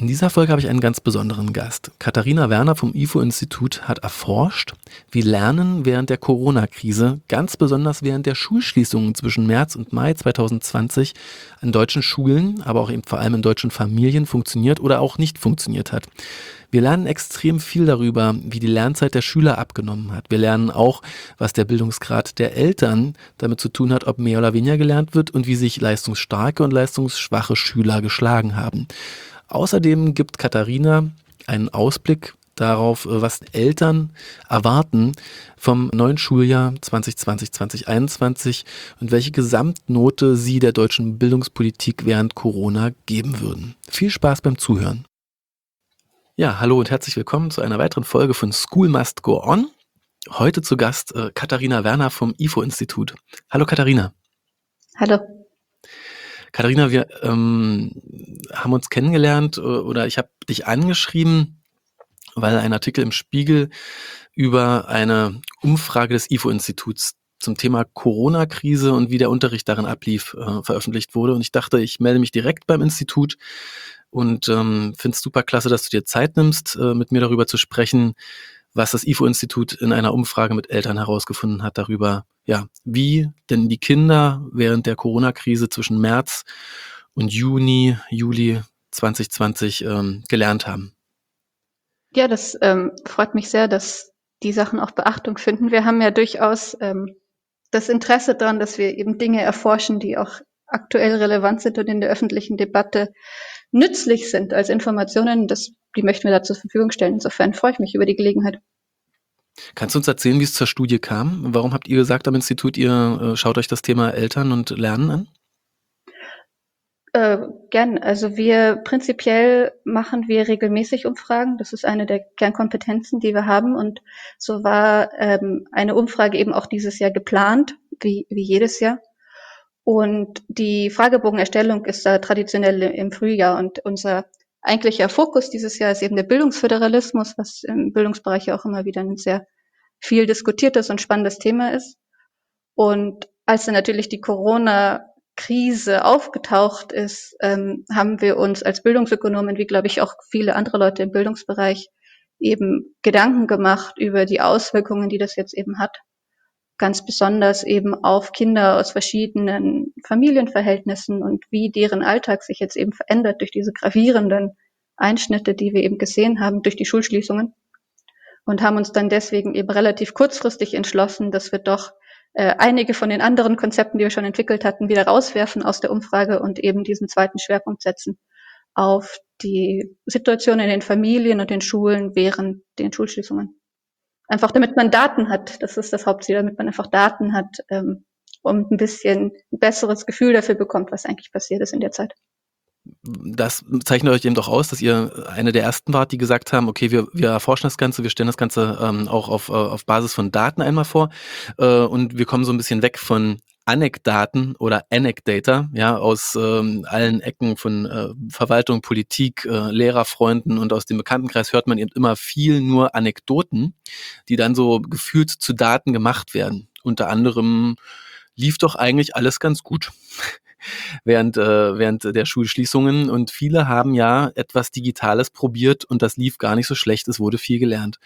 In dieser Folge habe ich einen ganz besonderen Gast. Katharina Werner vom IFO-Institut hat erforscht, wie Lernen während der Corona-Krise, ganz besonders während der Schulschließungen zwischen März und Mai 2020 an deutschen Schulen, aber auch eben vor allem in deutschen Familien funktioniert oder auch nicht funktioniert hat. Wir lernen extrem viel darüber, wie die Lernzeit der Schüler abgenommen hat. Wir lernen auch, was der Bildungsgrad der Eltern damit zu tun hat, ob mehr oder weniger gelernt wird und wie sich leistungsstarke und leistungsschwache Schüler geschlagen haben. Außerdem gibt Katharina einen Ausblick darauf, was Eltern erwarten vom neuen Schuljahr 2020/2021 und welche Gesamtnote sie der deutschen Bildungspolitik während Corona geben würden. Viel Spaß beim Zuhören. Ja, hallo und herzlich willkommen zu einer weiteren Folge von School Must Go On. Heute zu Gast Katharina Werner vom IFO-Institut. Hallo Katharina. Hallo. Katharina, wir haben uns kennengelernt oder ich habe dich angeschrieben, weil ein Artikel im Spiegel über eine Umfrage des IFO-Instituts zum Thema Corona-Krise und wie der Unterricht darin ablief, veröffentlicht wurde. Und ich dachte, ich melde mich direkt beim Institut und finde es super klasse, dass du dir Zeit nimmst, mit mir darüber zu sprechen, was das IFO-Institut in einer Umfrage mit Eltern herausgefunden hat darüber, ja, wie denn die Kinder während der Corona-Krise zwischen März und Juli 2020 gelernt haben. Ja, das freut mich sehr, dass die Sachen auch Beachtung finden. Wir haben ja durchaus das Interesse daran, dass wir eben Dinge erforschen, die auch aktuell relevant sind und in der öffentlichen Debatte nützlich sind als Informationen. Die möchten wir da zur Verfügung stellen. Insofern freue ich mich über die Gelegenheit. Kannst du uns erzählen, wie es zur Studie kam? Warum habt ihr gesagt am Institut, ihr schaut euch das Thema Eltern und Lernen an? Gern. Also prinzipiell machen wir regelmäßig Umfragen. Das ist eine der Kernkompetenzen, die wir haben. Und so war eine Umfrage eben auch dieses Jahr geplant, wie jedes Jahr. Und die Fragebogenerstellung ist da traditionell im Frühjahr. Und unser eigentlicher Fokus dieses Jahr ist eben der Bildungsföderalismus, was im Bildungsbereich ja auch immer wieder ein sehr viel diskutiertes und spannendes Thema ist. Und als dann natürlich die Corona-Krise aufgetaucht ist, haben wir uns als Bildungsökonomen, wie glaube ich auch viele andere Leute im Bildungsbereich, eben Gedanken gemacht über die Auswirkungen, die das jetzt eben hat. Ganz besonders eben auf Kinder aus verschiedenen Familienverhältnissen und wie deren Alltag sich jetzt eben verändert durch diese gravierenden Einschnitte, die wir eben gesehen haben durch die Schulschließungen. Und haben uns dann deswegen eben relativ kurzfristig entschlossen, dass wir doch einige von den anderen Konzepten, die wir schon entwickelt hatten, wieder rauswerfen aus der Umfrage und eben diesen zweiten Schwerpunkt setzen auf die Situation in den Familien und den Schulen während den Schulschließungen. Einfach damit man Daten hat, das ist das Hauptziel, damit man einfach Daten hat und ein bisschen ein besseres Gefühl dafür bekommt, was eigentlich passiert ist in der Zeit. Das zeichnet euch eben doch aus, dass ihr eine der ersten wart, die gesagt haben, okay, wir erforschen das Ganze, wir stellen das Ganze auch auf Basis von Daten einmal vor und wir kommen so ein bisschen weg von Anekdaten oder Anecdata, ja, aus allen Ecken von Verwaltung, Politik, Lehrerfreunden und aus dem Bekanntenkreis hört man eben immer viel nur Anekdoten, die dann so gefühlt zu Daten gemacht werden. Unter anderem lief doch eigentlich alles ganz gut während der Schulschließungen und viele haben ja etwas Digitales probiert und das lief gar nicht so schlecht, es wurde viel gelernt.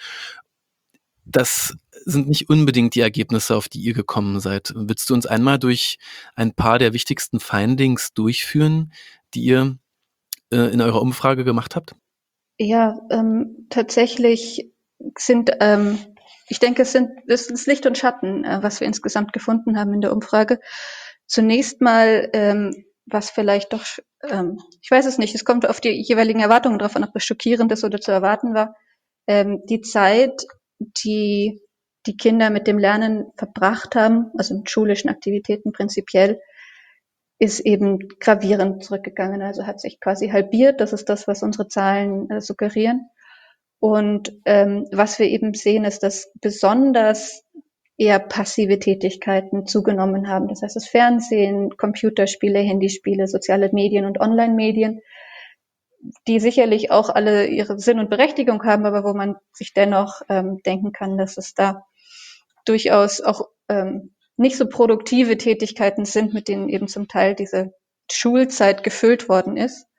Das sind nicht unbedingt die Ergebnisse, auf die ihr gekommen seid. Willst du uns einmal durch ein paar der wichtigsten Findings durchführen, die ihr in eurer Umfrage gemacht habt? Ja, tatsächlich sind, ich denke, es ist Licht und Schatten, was wir insgesamt gefunden haben in der Umfrage. Zunächst mal, was vielleicht doch, ich weiß es nicht, es kommt auf die jeweiligen Erwartungen drauf an, ob das schockierend ist oder zu erwarten war. Die Zeit, die die Kinder mit dem Lernen verbracht haben, also mit schulischen Aktivitäten prinzipiell, ist eben gravierend zurückgegangen, also hat sich quasi halbiert. Das ist das, was unsere Zahlen suggerieren. Und was wir eben sehen, ist, dass besonders eher passive Tätigkeiten zugenommen haben. Das heißt, das Fernsehen, Computerspiele, Handyspiele, soziale Medien und Online-Medien, die sicherlich auch alle ihre Sinn und Berechtigung haben, aber wo man sich dennoch denken kann, dass es da durchaus auch nicht so produktive Tätigkeiten sind, mit denen eben zum Teil diese Schulzeit gefüllt worden ist.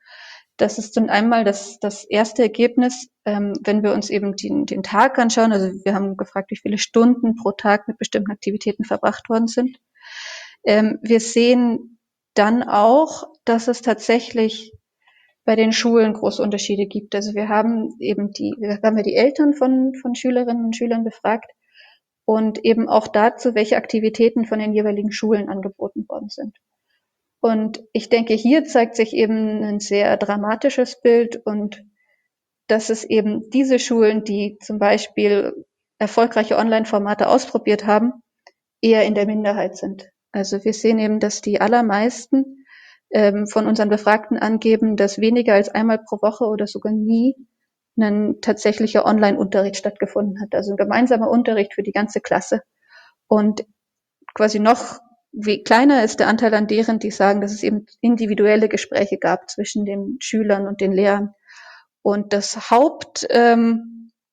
Das ist dann einmal das erste Ergebnis, wenn wir uns eben den Tag anschauen. Also wir haben gefragt, wie viele Stunden pro Tag mit bestimmten Aktivitäten verbracht worden sind. Wir sehen dann auch, dass es tatsächlich bei den Schulen große Unterschiede gibt. Also wir haben die Eltern von Schülerinnen und Schülern befragt und eben auch dazu, welche Aktivitäten von den jeweiligen Schulen angeboten worden sind. Und ich denke, hier zeigt sich eben ein sehr dramatisches Bild und dass es eben diese Schulen, die zum Beispiel erfolgreiche Online-Formate ausprobiert haben, eher in der Minderheit sind. Also wir sehen eben, dass die allermeisten von unseren Befragten angeben, dass weniger als einmal pro Woche oder sogar nie ein tatsächlicher Online-Unterricht stattgefunden hat. Also ein gemeinsamer Unterricht für die ganze Klasse. Und quasi noch wie kleiner ist der Anteil an deren, die sagen, dass es eben individuelle Gespräche gab zwischen den Schülern und den Lehrern. Und das Hauptmittel,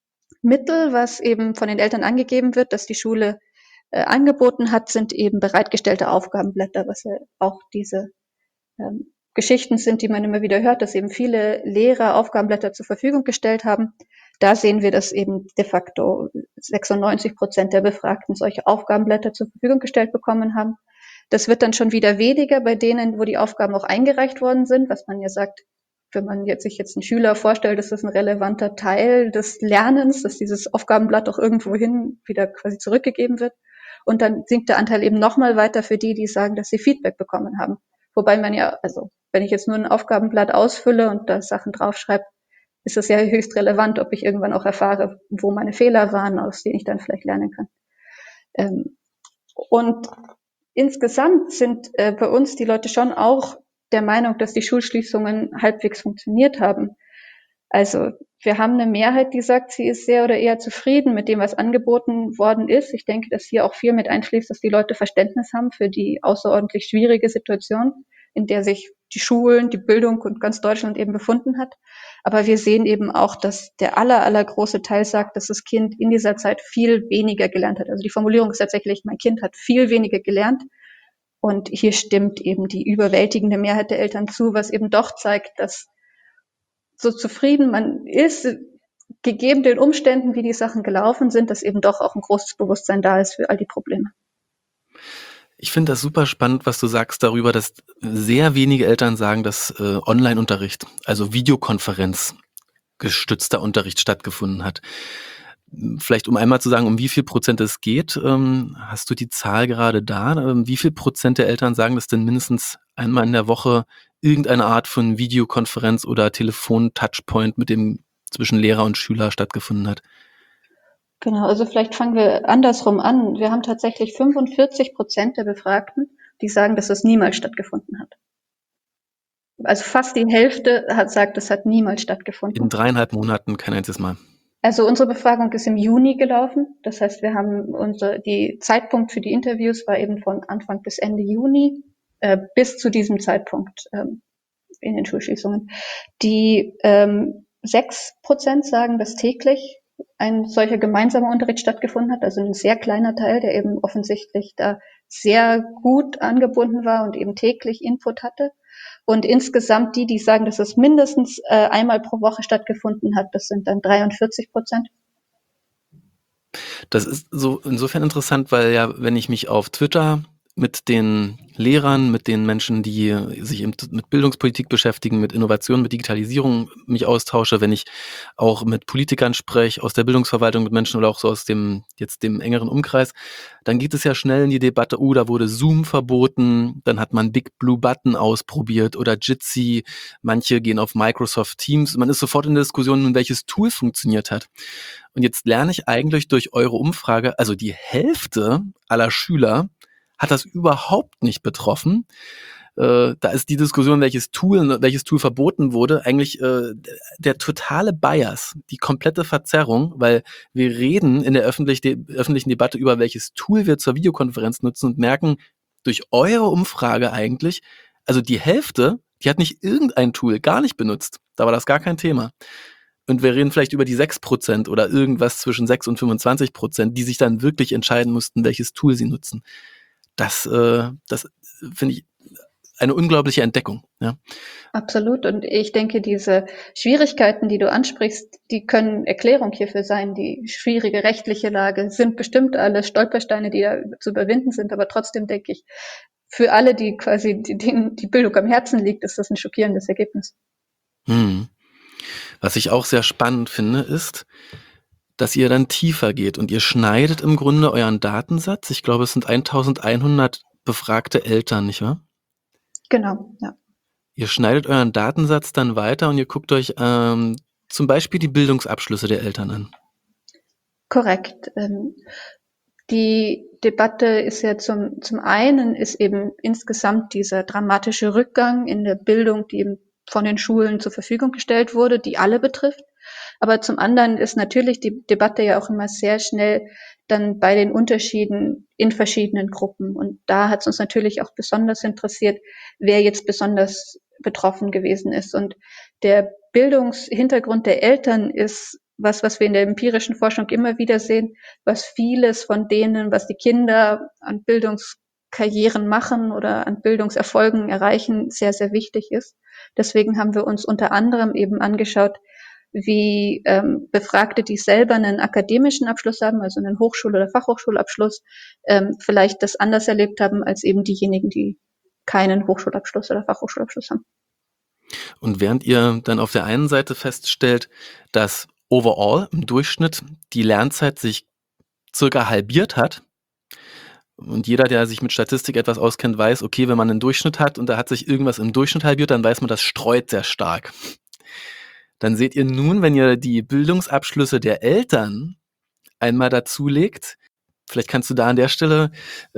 was eben von den Eltern angegeben wird, dass die Schule angeboten hat, sind eben bereitgestellte Aufgabenblätter, was ja auch diese Geschichten sind, die man immer wieder hört, dass eben viele Lehrer Aufgabenblätter zur Verfügung gestellt haben. Da sehen wir, dass eben de facto 96% der Befragten solche Aufgabenblätter zur Verfügung gestellt bekommen haben. Das wird dann schon wieder weniger bei denen, wo die Aufgaben auch eingereicht worden sind, was man ja sagt, wenn man sich jetzt einen Schüler vorstellt, ist das ein relevanter Teil des Lernens, dass dieses Aufgabenblatt auch irgendwohin wieder quasi zurückgegeben wird. Und dann sinkt der Anteil eben nochmal weiter für die sagen, dass sie Feedback bekommen haben. Wobei man ja, also wenn ich jetzt nur ein Aufgabenblatt ausfülle und da Sachen draufschreibe, ist das ja höchst relevant, ob ich irgendwann auch erfahre, wo meine Fehler waren, aus denen ich dann vielleicht lernen kann. Und insgesamt sind bei uns die Leute schon auch der Meinung, dass die Schulschließungen halbwegs funktioniert haben. Also wir haben eine Mehrheit, die sagt, sie ist sehr oder eher zufrieden mit dem, was angeboten worden ist. Ich denke, dass hier auch viel mit einschließt, dass die Leute Verständnis haben für die außerordentlich schwierige Situation, in der sich die Schulen, die Bildung und ganz Deutschland eben befunden hat. Aber wir sehen eben auch, dass der allergroße Teil sagt, dass das Kind in dieser Zeit viel weniger gelernt hat. Also die Formulierung ist tatsächlich, mein Kind hat viel weniger gelernt. Und hier stimmt eben die überwältigende Mehrheit der Eltern zu, was eben doch zeigt, dass so zufrieden man ist, gegeben den Umständen, wie die Sachen gelaufen sind, dass eben doch auch ein großes Bewusstsein da ist für all die Probleme. Ich finde das super spannend, was du sagst darüber, dass sehr wenige Eltern sagen, dass Online-Unterricht, also Videokonferenz gestützter Unterricht stattgefunden hat. Vielleicht um einmal zu sagen, um wie viel Prozent es geht, hast du die Zahl gerade da? Wie viel Prozent der Eltern sagen, dass denn mindestens einmal in der Woche irgendeine Art von Videokonferenz oder Telefon-Touchpoint mit dem zwischen Lehrer und Schüler stattgefunden hat? Genau, also vielleicht fangen wir andersrum an. Wir haben tatsächlich 45% der Befragten, die sagen, dass es niemals stattgefunden hat. Also fast die Hälfte sagt, es hat niemals stattgefunden. In 3,5 Monaten kein einziges Mal. Also unsere Befragung ist im Juni gelaufen. Das heißt, wir haben die Zeitpunkt für die Interviews war eben von Anfang bis Ende Juni bis zu diesem Zeitpunkt in den Schulschließungen. Die 6% sagen, dass täglich ein solcher gemeinsamer Unterricht stattgefunden hat, also ein sehr kleiner Teil, der eben offensichtlich da sehr gut angebunden war und eben täglich Input hatte. Und insgesamt die sagen, dass es mindestens einmal pro Woche stattgefunden hat, das sind dann 43%. Das ist so insofern interessant, weil ja, wenn ich mich auf Twitter mit den Lehrern, mit den Menschen, die sich mit Bildungspolitik beschäftigen, mit Innovation, mit Digitalisierung mich austausche, wenn ich auch mit Politikern spreche, aus der Bildungsverwaltung mit Menschen oder auch so aus dem engeren Umkreis, dann geht es ja schnell in die Debatte, da wurde Zoom verboten, dann hat man Big Blue Button ausprobiert oder Jitsi, manche gehen auf Microsoft Teams, man ist sofort in der Diskussion, welches Tool funktioniert hat. Und jetzt lerne ich eigentlich durch eure Umfrage, also die Hälfte aller Schüler hat das überhaupt nicht betroffen. Da ist die Diskussion, welches Tool verboten wurde, eigentlich der totale Bias, die komplette Verzerrung, weil wir reden in der öffentlichen Debatte über welches Tool wir zur Videokonferenz nutzen und merken durch eure Umfrage eigentlich, also die Hälfte, die hat nicht irgendein Tool gar nicht benutzt. Da war das gar kein Thema. Und wir reden vielleicht über die 6% oder irgendwas zwischen 6 und 25%, die sich dann wirklich entscheiden mussten, welches Tool sie nutzen. Das finde ich eine unglaubliche Entdeckung. Ja. Absolut. Und ich denke, diese Schwierigkeiten, die du ansprichst, die können Erklärung hierfür sein. Die schwierige rechtliche Lage sind bestimmt alles Stolpersteine, die da zu überwinden sind. Aber trotzdem denke ich, für alle, die quasi denen die Bildung am Herzen liegt, ist das ein schockierendes Ergebnis. Was ich auch sehr spannend finde, ist, dass ihr dann tiefer geht und ihr schneidet im Grunde euren Datensatz. Ich glaube, es sind 1100 befragte Eltern, nicht wahr? Genau, ja. Ihr schneidet euren Datensatz dann weiter und ihr guckt euch zum Beispiel die Bildungsabschlüsse der Eltern an. Korrekt. Die Debatte ist ja zum einen ist eben insgesamt dieser dramatische Rückgang in der Bildung, die eben von den Schulen zur Verfügung gestellt wurde, die alle betrifft. Aber zum anderen ist natürlich die Debatte ja auch immer sehr schnell dann bei den Unterschieden in verschiedenen Gruppen. Und da hat es uns natürlich auch besonders interessiert, wer jetzt besonders betroffen gewesen ist. Und der Bildungshintergrund der Eltern ist was wir in der empirischen Forschung immer wieder sehen, was vieles von denen, was die Kinder an Bildungskarrieren machen oder an Bildungserfolgen erreichen, sehr, sehr wichtig ist. Deswegen haben wir uns unter anderem eben angeschaut, wie Befragte, die selber einen akademischen Abschluss haben, also einen Hochschul- oder Fachhochschulabschluss, vielleicht das anders erlebt haben als eben diejenigen, die keinen Hochschulabschluss oder Fachhochschulabschluss haben. Und während ihr dann auf der einen Seite feststellt, dass overall im Durchschnitt die Lernzeit sich circa halbiert hat, und jeder, der sich mit Statistik etwas auskennt, weiß, okay, wenn man einen Durchschnitt hat und da hat sich irgendwas im Durchschnitt halbiert, dann weiß man, das streut sehr stark. Dann seht ihr nun, wenn ihr die Bildungsabschlüsse der Eltern einmal dazulegt, vielleicht kannst du da an der Stelle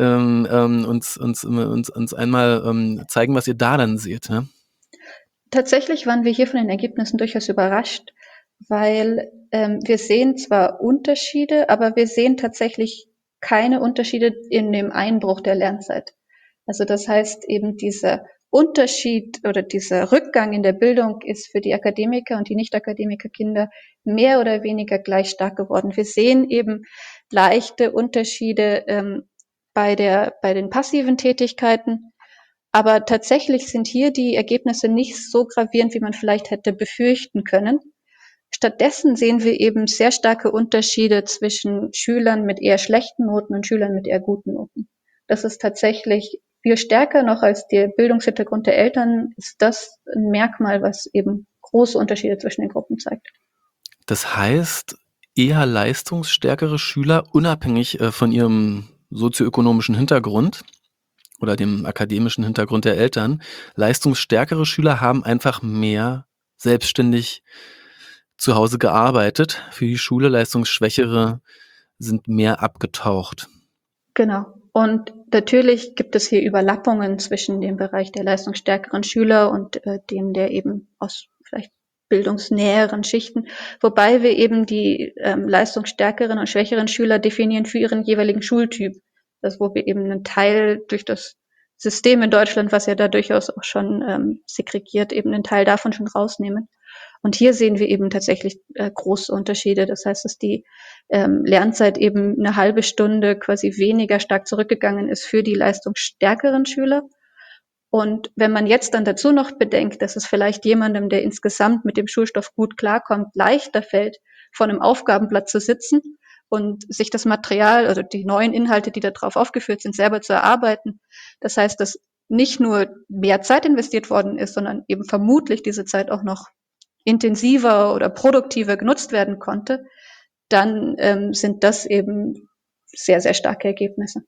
uns einmal zeigen, was ihr da dann seht. Ja? Tatsächlich waren wir hier von den Ergebnissen durchaus überrascht, weil wir sehen zwar Unterschiede, aber wir sehen tatsächlich keine Unterschiede in dem Einbruch der Lernzeit. Also das heißt eben dieser Unterschied oder dieser Rückgang in der Bildung ist für die Akademiker und die Nicht-Akademiker-Kinder mehr oder weniger gleich stark geworden. Wir sehen eben leichte Unterschiede bei den passiven Tätigkeiten, aber tatsächlich sind hier die Ergebnisse nicht so gravierend, wie man vielleicht hätte befürchten können. Stattdessen sehen wir eben sehr starke Unterschiede zwischen Schülern mit eher schlechten Noten und Schülern mit eher guten Noten. Das ist tatsächlich viel stärker noch als der Bildungshintergrund der Eltern, ist das ein Merkmal, was eben große Unterschiede zwischen den Gruppen zeigt. Das heißt, eher leistungsstärkere Schüler, unabhängig von ihrem sozioökonomischen Hintergrund oder dem akademischen Hintergrund der Eltern, leistungsstärkere Schüler haben einfach mehr selbstständig zu Hause gearbeitet für die Schule, leistungsschwächere sind mehr abgetaucht. Genau. Und natürlich gibt es hier Überlappungen zwischen dem Bereich der leistungsstärkeren Schüler und dem der eben aus vielleicht bildungsnäheren Schichten, wobei wir eben die leistungsstärkeren und schwächeren Schüler definieren für ihren jeweiligen Schultyp. Das, wo wir eben einen Teil durch das System in Deutschland, was ja da durchaus auch schon segregiert, eben einen Teil davon schon rausnehmen. Und hier sehen wir eben tatsächlich große Unterschiede. Das heißt, dass die Lernzeit eben eine halbe Stunde quasi weniger stark zurückgegangen ist für die leistungsstärkeren Schüler. Und wenn man jetzt dann dazu noch bedenkt, dass es vielleicht jemandem, der insgesamt mit dem Schulstoff gut klarkommt, leichter fällt, vor einem Aufgabenblatt zu sitzen und sich das Material, also die neuen Inhalte, die da drauf aufgeführt sind, selber zu erarbeiten. Das heißt, dass nicht nur mehr Zeit investiert worden ist, sondern eben vermutlich diese Zeit auch noch intensiver oder produktiver genutzt werden konnte, dann sind das eben sehr, sehr starke Ergebnisse.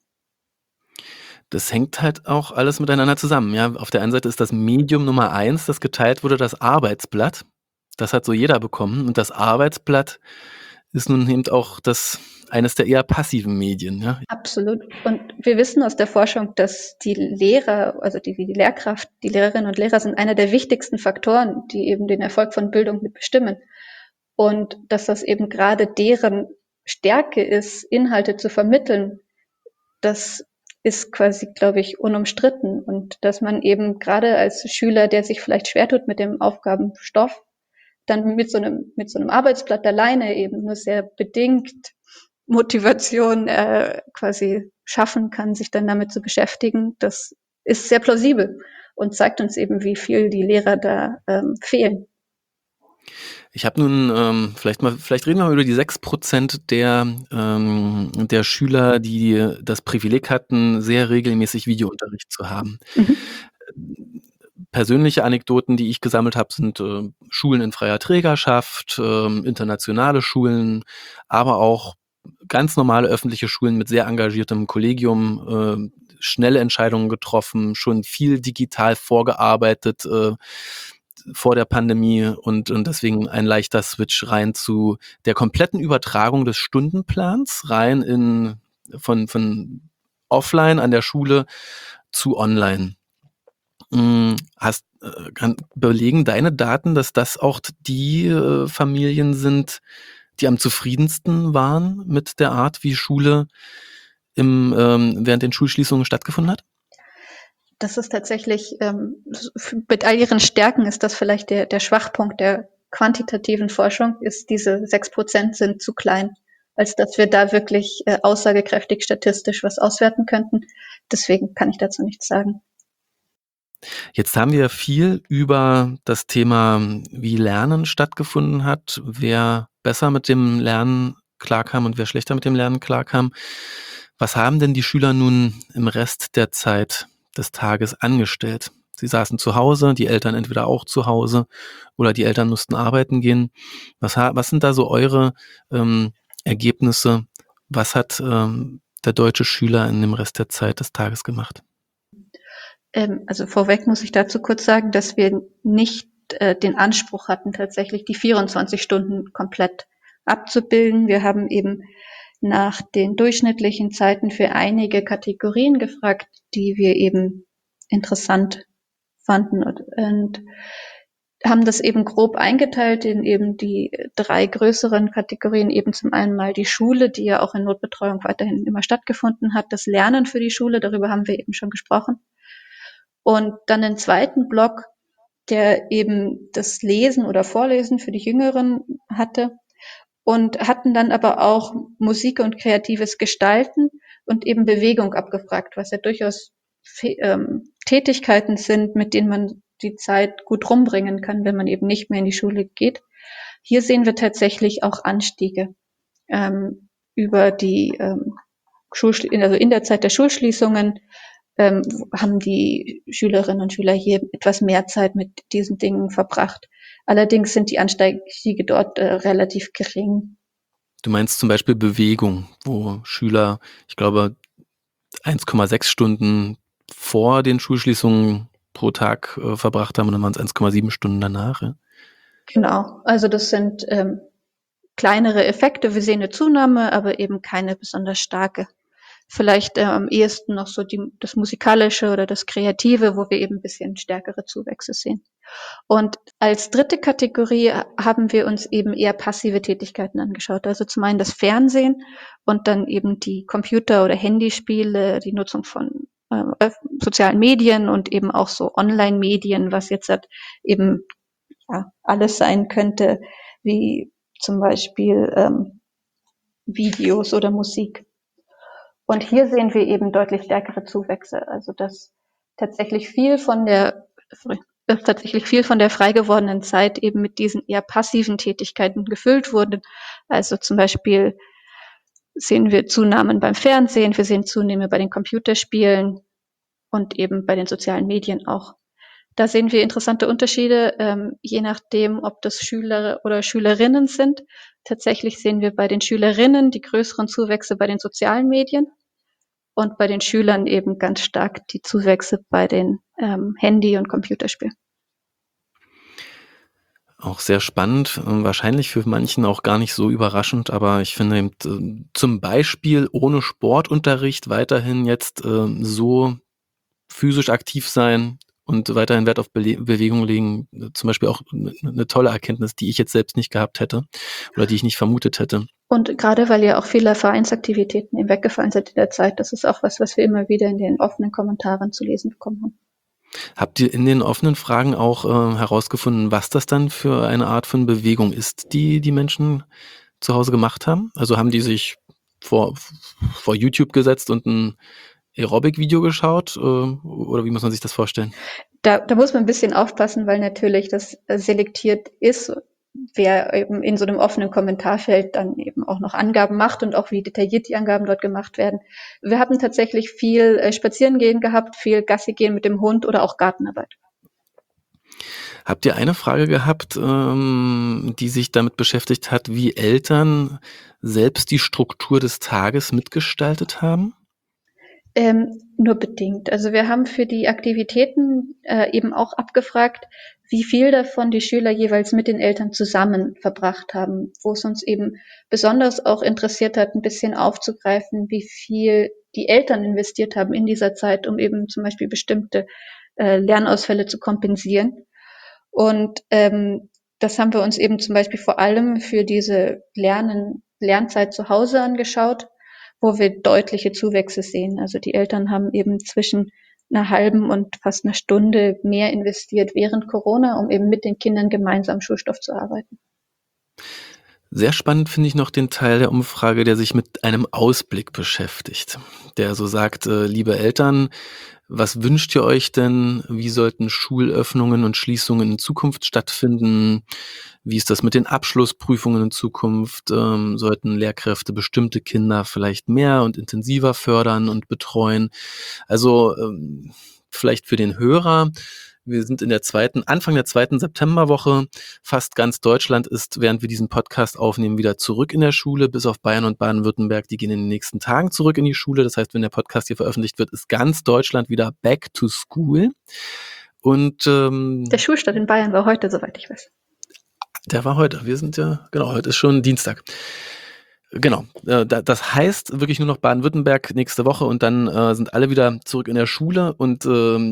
Das hängt halt auch alles miteinander zusammen. Ja? Auf der einen Seite ist das Medium Nummer 1, das geteilt wurde, das Arbeitsblatt. Das hat so jeder bekommen. Und das Arbeitsblatt ist nun eben auch eines der eher passiven Medien. Ja? Absolut. Und wir wissen aus der Forschung, dass die Lehrer, also die Lehrkraft, die Lehrerinnen und Lehrer sind einer der wichtigsten Faktoren, die eben den Erfolg von Bildung mit bestimmen. Und dass das eben gerade deren Stärke ist, Inhalte zu vermitteln, das ist quasi, glaube ich, unumstritten. Und dass man eben gerade als Schüler, der sich vielleicht schwer tut mit dem Aufgabenstoff, dann mit so einem Arbeitsblatt alleine eben nur sehr bedingt Motivation quasi schaffen kann, sich dann damit zu beschäftigen, das ist sehr plausibel. und zeigt uns eben, wie viel die Lehrer da fehlen. Ich habe nun, vielleicht reden wir mal über die 6% der Schüler, die das Privileg hatten, sehr regelmäßig Videounterricht zu haben. Mhm. Persönliche Anekdoten, die ich gesammelt habe, sind Schulen in freier Trägerschaft, internationale Schulen, aber auch ganz normale öffentliche Schulen mit sehr engagiertem Kollegium, schnelle Entscheidungen getroffen, schon viel digital vorgearbeitet vor der Pandemie und deswegen ein leichter Switch rein zu der kompletten Übertragung des Stundenplans rein von offline an der Schule zu online. Belegen deine Daten, dass das auch die Familien sind, die am zufriedensten waren mit der Art, wie Schule während den Schulschließungen stattgefunden hat? Das ist tatsächlich, mit all ihren Stärken ist das vielleicht der Schwachpunkt der quantitativen Forschung, ist diese 6% sind zu klein, als dass wir da wirklich aussagekräftig statistisch was auswerten könnten. Deswegen kann ich dazu nichts sagen. Jetzt haben wir viel über das Thema, wie Lernen stattgefunden hat, wer besser mit dem Lernen klarkam und wer schlechter mit dem Lernen klarkam. Was haben denn die Schüler nun im Rest der Zeit des Tages angestellt? Sie saßen zu Hause, die Eltern entweder auch zu Hause oder die Eltern mussten arbeiten gehen. Was sind da so eure Ergebnisse? Was hat der deutsche Schüler in dem Rest der Zeit des Tages gemacht? Also vorweg muss ich dazu kurz sagen, dass wir nicht den Anspruch hatten, tatsächlich die 24 Stunden komplett abzubilden. Wir haben eben nach den durchschnittlichen Zeiten für einige Kategorien gefragt, die wir eben interessant fanden und haben das eben grob eingeteilt in eben die 3 größeren Kategorien, eben zum einen mal die Schule, die ja auch in Notbetreuung weiterhin immer stattgefunden hat, das Lernen für die Schule, darüber haben wir eben schon gesprochen. Und dann den zweiten Block, der eben das Lesen oder Vorlesen für die Jüngeren hatte und hatten dann aber auch Musik und kreatives Gestalten und eben Bewegung abgefragt, was ja durchaus Tätigkeiten sind, mit denen man die Zeit gut rumbringen kann, wenn man eben nicht mehr in die Schule geht. Hier sehen wir tatsächlich auch Anstiege über die also in der Zeit der Schulschließungen haben die Schülerinnen und Schüler hier etwas mehr Zeit mit diesen Dingen verbracht. Allerdings sind die Anstiege dort relativ gering. Du meinst zum Beispiel Bewegung, wo Schüler, ich glaube, 1,6 Stunden vor den Schulschließungen pro Tag verbracht haben und dann waren es 1,7 Stunden danach. Ja? Genau, also das sind kleinere Effekte. Wir sehen eine Zunahme, aber eben keine besonders starke. Vielleicht am ehesten noch so das Musikalische oder das Kreative, wo wir eben ein bisschen stärkere Zuwächse sehen. Und als dritte Kategorie haben wir uns eben eher passive Tätigkeiten angeschaut. Also zum einen das Fernsehen und dann eben die Computer- oder Handyspiele, die Nutzung von sozialen Medien und eben auch so Online-Medien, was jetzt halt eben alles sein könnte, wie zum Beispiel Videos oder Musik. Und hier sehen wir eben deutlich stärkere Zuwächse. Also dass tatsächlich viel von der frei gewordenen Zeit eben mit diesen eher passiven Tätigkeiten gefüllt wurde. Also zum Beispiel sehen wir Zunahmen beim Fernsehen, wir sehen Zunahme bei den Computerspielen und eben bei den sozialen Medien auch. Da sehen wir interessante Unterschiede, je nachdem, ob das Schüler oder Schülerinnen sind. Tatsächlich sehen wir bei den Schülerinnen die größeren Zuwächse bei den sozialen Medien und bei den Schülern eben ganz stark die Zuwächse bei den Handy- und Computerspielen. Auch sehr spannend, wahrscheinlich für manchen auch gar nicht so überraschend, aber ich finde eben, zum Beispiel ohne Sportunterricht weiterhin jetzt so physisch aktiv sein und weiterhin Wert auf Bewegung legen, zum Beispiel auch eine tolle Erkenntnis, die ich jetzt selbst nicht gehabt hätte oder die ich nicht vermutet hätte. Und gerade weil ja auch viele Vereinsaktivitäten eben weggefallen sind in der Zeit, das ist auch was wir immer wieder in den offenen Kommentaren zu lesen bekommen haben. Habt ihr in den offenen Fragen auch herausgefunden, was das dann für eine Art von Bewegung ist, die Menschen zu Hause gemacht haben? Also haben die sich vor YouTube gesetzt und ein Aerobic-Video geschaut? Oder wie muss man sich das vorstellen? Da muss man ein bisschen aufpassen, weil natürlich das selektiert ist, wer eben in so einem offenen Kommentarfeld dann eben auch noch Angaben macht und auch wie detailliert die Angaben dort gemacht werden. Wir haben tatsächlich viel Spazierengehen gehabt, viel Gassi gehen mit dem Hund oder auch Gartenarbeit. Habt ihr eine Frage gehabt, die sich damit beschäftigt hat, wie Eltern selbst die Struktur des Tages mitgestaltet haben? Nur bedingt. Also wir haben für die Aktivitäten eben auch abgefragt, wie viel davon die Schüler jeweils mit den Eltern zusammen verbracht haben, wo es uns eben besonders auch interessiert hat, ein bisschen aufzugreifen, wie viel die Eltern investiert haben in dieser Zeit, um eben zum Beispiel bestimmte Lernausfälle zu kompensieren. Und das haben wir uns eben zum Beispiel vor allem für diese Lernzeit zu Hause angeschaut, wo wir deutliche Zuwächse sehen. Also die Eltern haben eben zwischen einer halben und fast einer Stunde mehr investiert während Corona, um eben mit den Kindern gemeinsam Schulstoff zu arbeiten. Sehr spannend finde ich noch den Teil der Umfrage, der sich mit einem Ausblick beschäftigt. Der so sagt, liebe Eltern, was wünscht ihr euch denn? Wie sollten Schulöffnungen und Schließungen in Zukunft stattfinden? Wie ist das mit den Abschlussprüfungen in Zukunft? Sollten Lehrkräfte bestimmte Kinder vielleicht mehr und intensiver fördern und betreuen? Also vielleicht für den Hörer. Wir sind Anfang der zweiten Septemberwoche. Fast ganz Deutschland ist, während wir diesen Podcast aufnehmen, wieder zurück in der Schule, bis auf Bayern und Baden-Württemberg. Die gehen in den nächsten Tagen zurück in die Schule. Das heißt, wenn der Podcast hier veröffentlicht wird, ist ganz Deutschland wieder back to school. Und Der Schulstart in Bayern war heute, soweit ich weiß. der war heute. Wir sind ja, genau, heute ist schon Dienstag. Genau, das heißt wirklich nur noch Baden-Württemberg nächste Woche und dann sind alle wieder zurück in der Schule und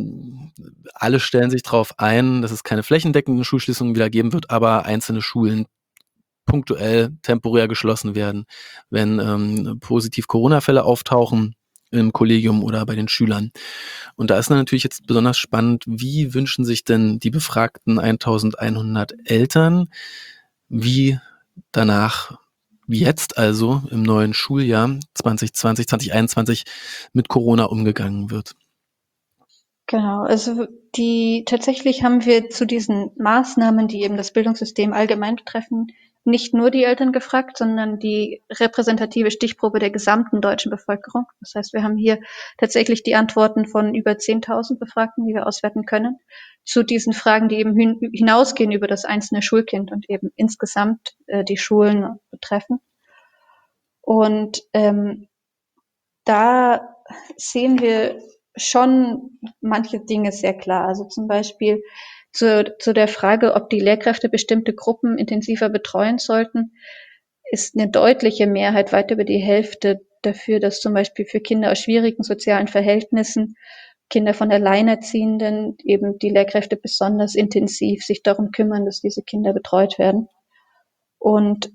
alle stellen sich darauf ein, dass es keine flächendeckenden Schulschließungen wieder geben wird, aber einzelne Schulen punktuell temporär geschlossen werden, wenn positiv Corona-Fälle auftauchen im Kollegium oder bei den Schülern. Und da ist dann natürlich jetzt besonders spannend, wie wünschen sich denn die befragten 1100 Eltern, wie danach, wie jetzt also im neuen Schuljahr 2020, 2021 mit Corona umgegangen wird. Genau, also tatsächlich haben wir zu diesen Maßnahmen, die eben das Bildungssystem allgemein betreffen, nicht nur die Eltern gefragt, sondern die repräsentative Stichprobe der gesamten deutschen Bevölkerung. Das heißt, wir haben hier tatsächlich die Antworten von über 10.000 Befragten, die wir auswerten können, zu diesen Fragen, die eben hinausgehen über das einzelne Schulkind und eben insgesamt die Schulen betreffen. Und da sehen wir schon manche Dinge sehr klar. Also zum Beispiel zu der Frage, ob die Lehrkräfte bestimmte Gruppen intensiver betreuen sollten, ist eine deutliche Mehrheit, weit über die Hälfte, dafür, dass zum Beispiel für Kinder aus schwierigen sozialen Verhältnissen, Kinder von Alleinerziehenden, eben die Lehrkräfte besonders intensiv sich darum kümmern, dass diese Kinder betreut werden. Und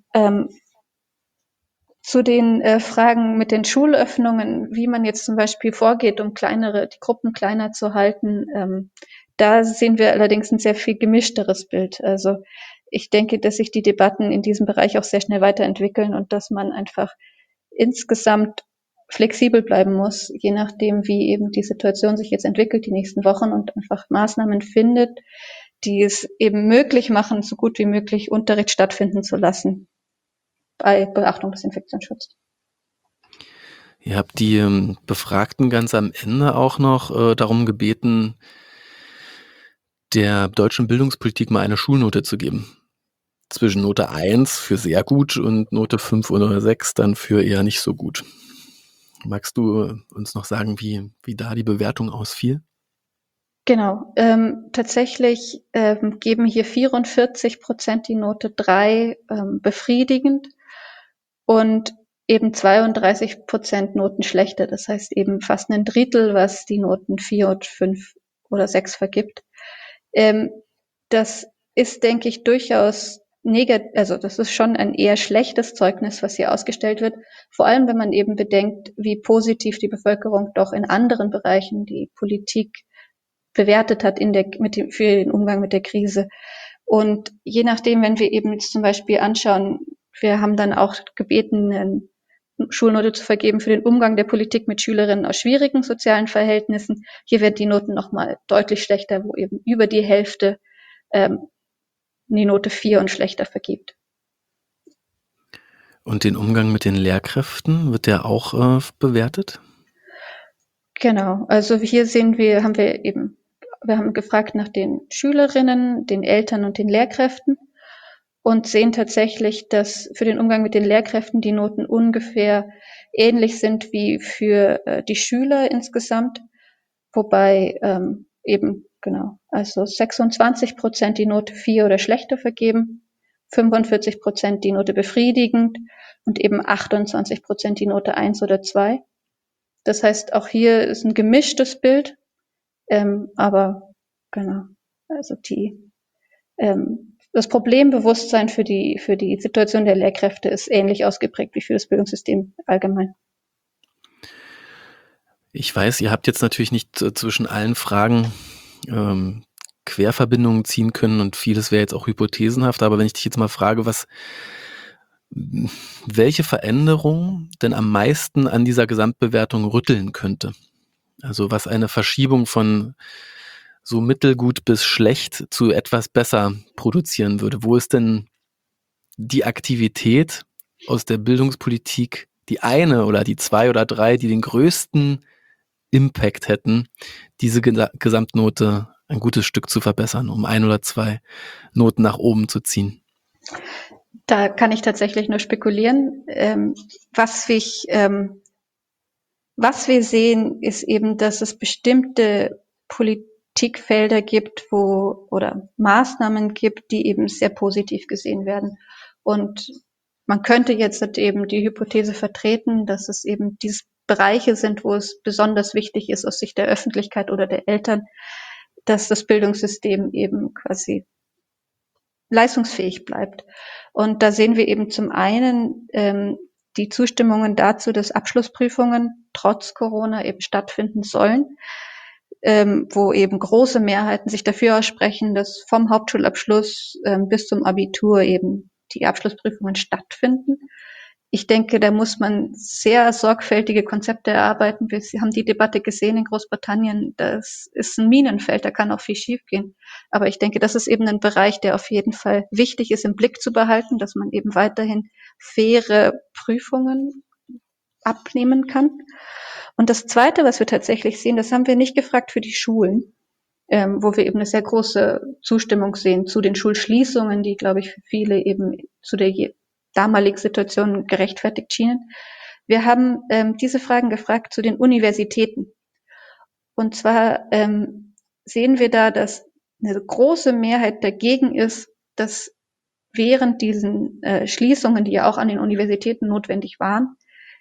zu den Fragen mit den Schulöffnungen, wie man jetzt zum Beispiel vorgeht, um die Gruppen kleiner zu halten, da sehen wir allerdings ein sehr viel gemischteres Bild. Also ich denke, dass sich die Debatten in diesem Bereich auch sehr schnell weiterentwickeln und dass man einfach insgesamt flexibel bleiben muss, je nachdem, wie eben die Situation sich jetzt entwickelt, die nächsten Wochen, und einfach Maßnahmen findet, die es eben möglich machen, so gut wie möglich Unterricht stattfinden zu lassen, bei Beachtung des Infektionsschutzes. Ihr habt die Befragten ganz am Ende auch noch darum gebeten, der deutschen Bildungspolitik mal eine Schulnote zu geben. Zwischen Note 1 für sehr gut und Note 5 oder 6 dann für eher nicht so gut. Magst du uns noch sagen, wie da die Bewertung ausfiel? Genau, tatsächlich geben hier 44% die Note 3 befriedigend und eben 32% Noten schlechter. Das heißt eben fast ein Drittel, was die Noten 4 und 5 oder 6 vergibt. Das ist, denke ich, durchaus negativ, also das ist schon ein eher schlechtes Zeugnis, was hier ausgestellt wird. Vor allem, wenn man eben bedenkt, wie positiv die Bevölkerung doch in anderen Bereichen die Politik bewertet hat für den Umgang mit der Krise. Und je nachdem, wenn wir eben jetzt zum Beispiel anschauen, wir haben dann auch gebeten, Schulnote zu vergeben für den Umgang der Politik mit Schülerinnen aus schwierigen sozialen Verhältnissen. Hier werden die Noten nochmal deutlich schlechter, wo eben über die Hälfte die Note 4 und schlechter vergibt. Und den Umgang mit den Lehrkräften, wird der auch bewertet? Genau, also hier wir haben gefragt nach den Schülerinnen, den Eltern und den Lehrkräften und sehen tatsächlich, dass für den Umgang mit den Lehrkräften die Noten ungefähr ähnlich sind wie für die Schüler insgesamt, wobei also 26% die Note 4 oder schlechter vergeben, 45% die Note befriedigend und eben 28% die Note 1 oder 2. Das heißt, auch hier ist ein gemischtes Bild, aber genau, also das Problembewusstsein für die Situation der Lehrkräfte ist ähnlich ausgeprägt wie für das Bildungssystem allgemein. Ich weiß, ihr habt jetzt natürlich nicht zwischen allen Fragen Querverbindungen ziehen können und vieles wäre jetzt auch hypothesenhaft, aber wenn ich dich jetzt mal frage, welche Veränderung denn am meisten an dieser Gesamtbewertung rütteln könnte? Also was eine Verschiebung von so mittelgut bis schlecht zu etwas besser produzieren würde. Wo ist denn die Aktivität aus der Bildungspolitik, die eine oder die zwei oder drei, die den größten Impact hätten, diese Gesamtnote ein gutes Stück zu verbessern, um 1 oder 2 Noten nach oben zu ziehen? Da kann ich tatsächlich nur spekulieren. Was wir sehen, ist eben, dass es bestimmte Politikfelder gibt, oder Maßnahmen gibt, die eben sehr positiv gesehen werden. Und man könnte jetzt eben die Hypothese vertreten, dass es eben diese Bereiche sind, wo es besonders wichtig ist aus Sicht der Öffentlichkeit oder der Eltern, dass das Bildungssystem eben quasi leistungsfähig bleibt. Und da sehen wir eben zum einen die Zustimmungen dazu, dass Abschlussprüfungen trotz Corona eben stattfinden sollen, wo eben große Mehrheiten sich dafür aussprechen, dass vom Hauptschulabschluss bis zum Abitur eben die Abschlussprüfungen stattfinden. Ich denke, da muss man sehr sorgfältige Konzepte erarbeiten. Wir haben die Debatte gesehen in Großbritannien. Das ist ein Minenfeld, da kann auch viel schiefgehen. Aber ich denke, das ist eben ein Bereich, der auf jeden Fall wichtig ist, im Blick zu behalten, dass man eben weiterhin faire Prüfungen abnehmen kann. Und das Zweite, was wir tatsächlich sehen, das haben wir nicht gefragt für die Schulen, wo wir eben eine sehr große Zustimmung sehen zu den Schulschließungen, die, glaube ich, für viele eben zu der damaligen Situation gerechtfertigt schienen. Wir haben diese Fragen gefragt zu den Universitäten. Und zwar sehen wir da, dass eine große Mehrheit dagegen ist, dass während diesen Schließungen, die ja auch an den Universitäten notwendig waren,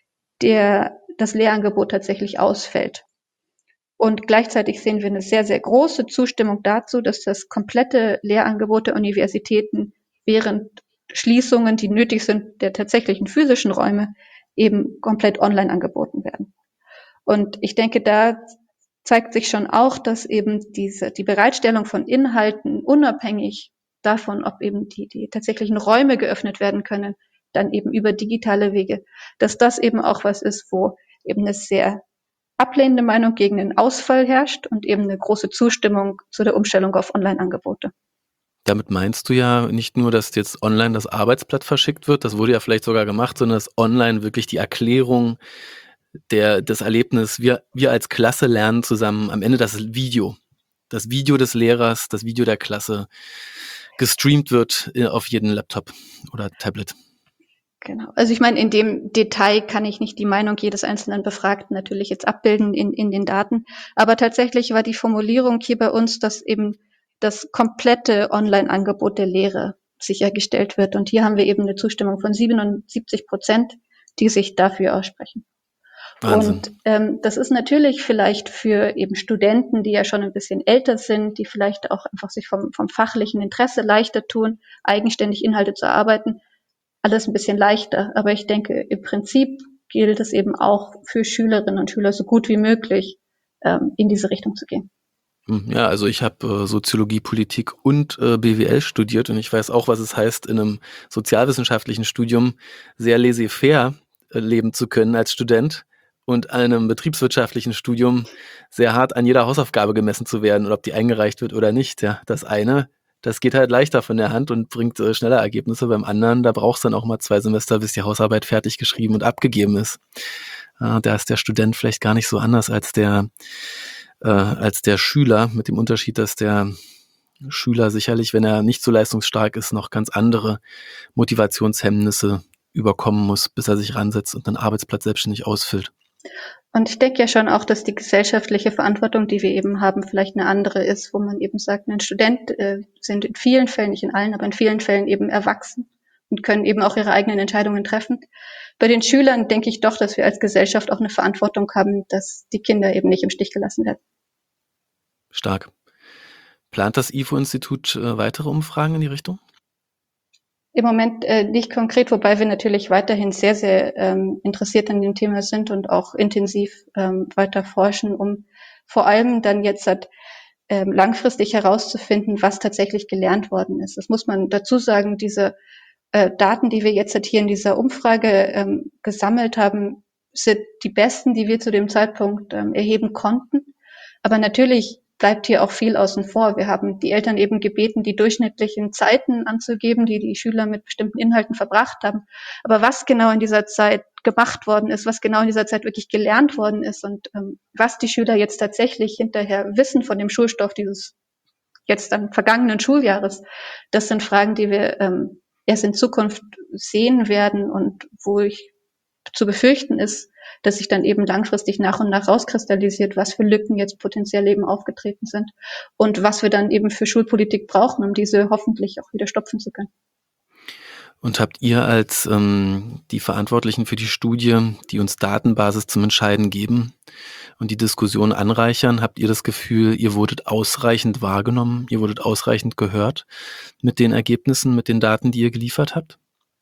das Lehrangebot tatsächlich ausfällt. Und gleichzeitig sehen wir eine sehr, sehr große Zustimmung dazu, dass das komplette Lehrangebot der Universitäten während Schließungen, die nötig sind, der tatsächlichen physischen Räume, eben komplett online angeboten werden. Und ich denke, da zeigt sich schon auch, dass eben die Bereitstellung von Inhalten unabhängig davon, ob eben die tatsächlichen Räume geöffnet werden können, dann eben über digitale Wege, dass das eben auch was ist, wo eben eine sehr ablehnende Meinung gegen den Ausfall herrscht und eben eine große Zustimmung zu der Umstellung auf Online-Angebote. Damit meinst du ja nicht nur, dass jetzt online das Arbeitsblatt verschickt wird, das wurde ja vielleicht sogar gemacht, sondern dass online wirklich die Erklärung des Erlebnisses, wir als Klasse lernen zusammen, am Ende das Video des Lehrers, das Video der Klasse gestreamt wird auf jeden Laptop oder Tablet. Genau. Also ich meine, in dem Detail kann ich nicht die Meinung jedes einzelnen Befragten natürlich jetzt abbilden in den Daten. Aber tatsächlich war die Formulierung hier bei uns, dass eben das komplette Online-Angebot der Lehre sichergestellt wird. Und hier haben wir eben eine Zustimmung von 77%, die sich dafür aussprechen. Wahnsinn. Und das ist natürlich vielleicht für eben Studenten, die ja schon ein bisschen älter sind, die vielleicht auch einfach sich vom fachlichen Interesse leichter tun, eigenständig Inhalte zu erarbeiten, alles ein bisschen leichter. Aber ich denke, im Prinzip gilt es eben auch für Schülerinnen und Schüler so gut wie möglich, in diese Richtung zu gehen. Ja, also ich habe Soziologie, Politik und BWL studiert und ich weiß auch, was es heißt, in einem sozialwissenschaftlichen Studium sehr laissez-faire leben zu können als Student und einem betriebswirtschaftlichen Studium sehr hart an jeder Hausaufgabe gemessen zu werden und ob die eingereicht wird oder nicht. Ja, das eine, das geht halt leichter von der Hand und bringt schneller Ergebnisse. Beim anderen, da brauchst du dann auch mal 2 Semester, bis die Hausarbeit fertig geschrieben und abgegeben ist. Da ist der Student vielleicht gar nicht so anders als der Schüler, mit dem Unterschied, dass der Schüler sicherlich, wenn er nicht so leistungsstark ist, noch ganz andere Motivationshemmnisse überkommen muss, bis er sich ransetzt und einen Arbeitsplatz selbstständig ausfüllt. Und ich denke ja schon auch, dass die gesellschaftliche Verantwortung, die wir eben haben, vielleicht eine andere ist, wo man eben sagt, ein Student sind in vielen Fällen, nicht in allen, aber in vielen Fällen eben erwachsen und können eben auch ihre eigenen Entscheidungen treffen. Bei den Schülern denke ich doch, dass wir als Gesellschaft auch eine Verantwortung haben, dass die Kinder eben nicht im Stich gelassen werden. Stark. Plant das IFO-Institut weitere Umfragen in die Richtung? Im Moment nicht konkret, wobei wir natürlich weiterhin sehr, sehr interessiert an dem Thema sind und auch intensiv weiter forschen, um vor allem dann jetzt langfristig herauszufinden, was tatsächlich gelernt worden ist. Das muss man dazu sagen, diese Daten, die wir jetzt hier in dieser Umfrage gesammelt haben, sind die besten, die wir zu dem Zeitpunkt erheben konnten. Aber natürlich bleibt hier auch viel außen vor. Wir haben die Eltern eben gebeten, die durchschnittlichen Zeiten anzugeben, die die Schüler mit bestimmten Inhalten verbracht haben. Aber was genau in dieser Zeit gemacht worden ist, was genau in dieser Zeit wirklich gelernt worden ist und was die Schüler jetzt tatsächlich hinterher wissen von dem Schulstoff dieses jetzt dann vergangenen Schuljahres, das sind Fragen, die wir erst in Zukunft sehen werden und wo ich zu befürchten ist, dass sich dann eben langfristig nach und nach rauskristallisiert, was für Lücken jetzt potenziell eben aufgetreten sind und was wir dann eben für Schulpolitik brauchen, um diese hoffentlich auch wieder stopfen zu können. Und habt ihr als die Verantwortlichen für die Studie, die uns Datenbasis zum Entscheiden geben und die Diskussion anreichern, habt ihr das Gefühl, ihr wurdet ausreichend wahrgenommen, ihr wurdet ausreichend gehört mit den Ergebnissen, mit den Daten, die ihr geliefert habt?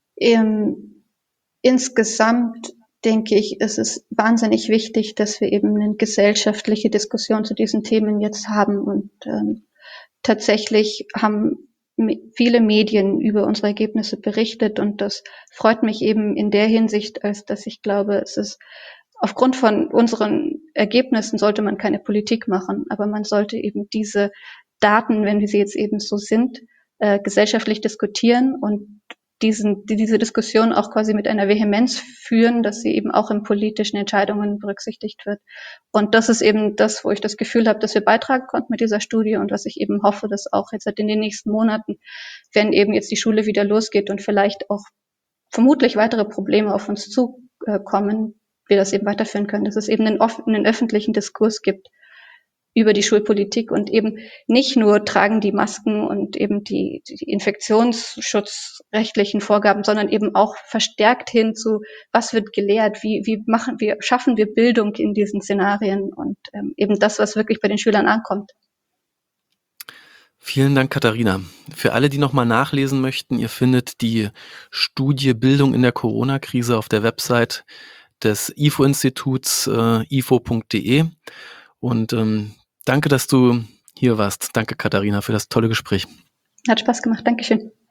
Insgesamt denke ich, ist es wahnsinnig wichtig, dass wir eben eine gesellschaftliche Diskussion zu diesen Themen jetzt haben. Und tatsächlich haben viele Medien über unsere Ergebnisse berichtet. Und das freut mich eben in der Hinsicht, als dass ich glaube, es ist aufgrund von unseren Ergebnissen sollte man keine Politik machen, aber man sollte eben diese Daten, wenn sie jetzt eben so sind, gesellschaftlich diskutieren und diese Diskussion auch quasi mit einer Vehemenz führen, dass sie eben auch in politischen Entscheidungen berücksichtigt wird. Und das ist eben das, wo ich das Gefühl habe, dass wir beitragen konnten mit dieser Studie und was ich eben hoffe, dass auch jetzt in den nächsten Monaten, wenn eben jetzt die Schule wieder losgeht und vielleicht auch vermutlich weitere Probleme auf uns zukommen, wir das eben weiterführen können, dass es eben einen öffentlichen Diskurs gibt über die Schulpolitik und eben nicht nur tragen die Masken und eben die infektionsschutzrechtlichen Vorgaben, sondern eben auch verstärkt hin zu, was wird gelehrt, schaffen wir Bildung in diesen Szenarien und eben das, was wirklich bei den Schülern ankommt. Vielen Dank, Katharina. Für alle, die nochmal nachlesen möchten, ihr findet die Studie Bildung in der Corona-Krise auf der Website des IFO-Instituts ifo.de und danke, dass du hier warst. Danke, Katharina, für das tolle Gespräch. Hat Spaß gemacht. Dankeschön.